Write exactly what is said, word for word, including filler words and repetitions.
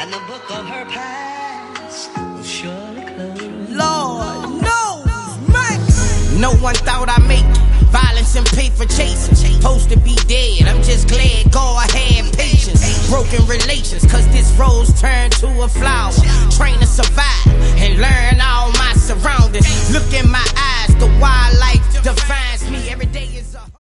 and the book of her past will surely close. Lord knows, man. No one thought I'd make it. Violence and pay for chasing. Supposed to be dead, I'm just glad God had patience. Broken relations, cause this rose turned to a flower. Train to survive,